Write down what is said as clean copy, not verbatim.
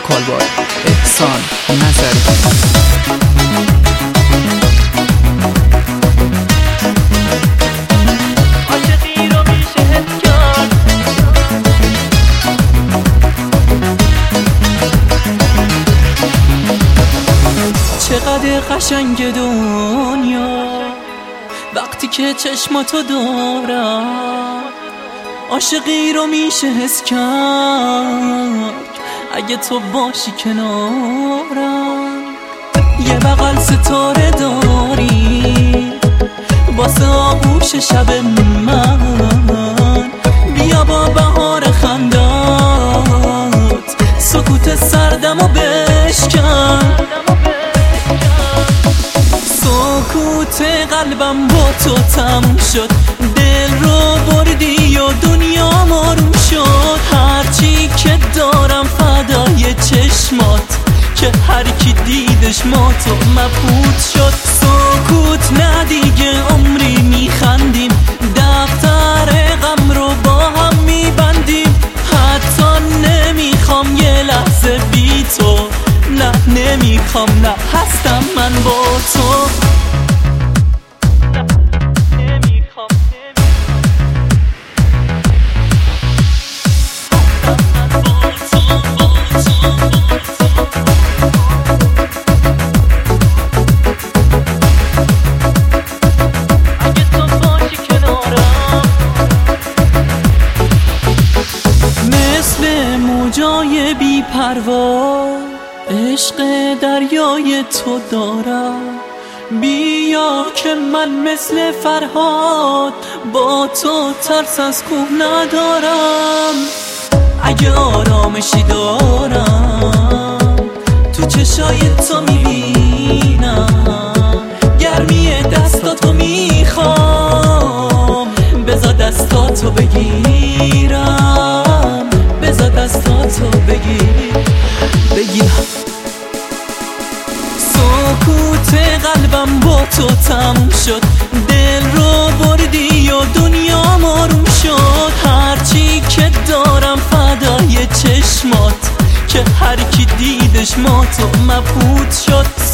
کالبد احسان نظری. چقدر قشنگ دنیا وقتی که چشماتو دارم، عاشقی رو میشه حس کرد اگه تو باشی کنارم. یه بغل ستاره داری واسه آغوش شب من، بیا با بهار خندات سکوت سردمو بشکن. سکوت قلبم با تو تموم شد، دل رو بردی و دنیا آروم شد. هرچی که دارم فدای چشمات که هر کی دیدش ما تو مبهوت شد. سکوت نه دیگه عمری میخندیم، دفتر غم رو با هم میبندیم. حتی نمیخوام یه لحظه بی تو، نه نمیخوام، نه هستم من با تو. موجای بی پروا عشق دریای تو دارم. بیا که من مثل فرهاد با تو ترس از کوه ندارم. اگه آرامشی دارم تو چشای تو میبینم، گرمی دستاتو میخوام، بذار دستاتو بگیرم، بذار دستاتو بگیرم. سکوت قلبم با تو تموم شد، دل رو بردی و دنیا آروم شد. هرچی که دارم فدای چشمات که هر کی دیدش ما تو مبهوت شد.